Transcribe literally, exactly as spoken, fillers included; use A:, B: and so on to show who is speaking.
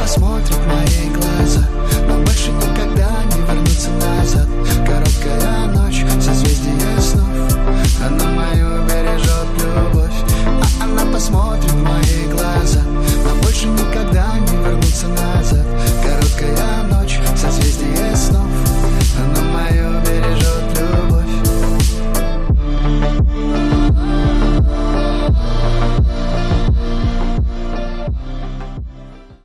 A: посмотрит в мои глаза, но больше никогда не вернется назад. Короткая ночь, созвездие снов, она мою бережет любовь. А она посмотрит в мои глаза, но больше никогда не вернется назад.